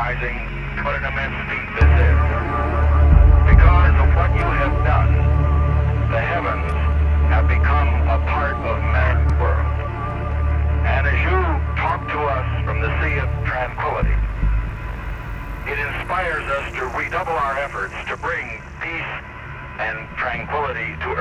recognizing what an immense feat this is. Because of what you have done, the heavens have become a part of man's world. And as you talk to us from the sea of tranquility, it inspires us to redouble our efforts to bring peace and tranquility to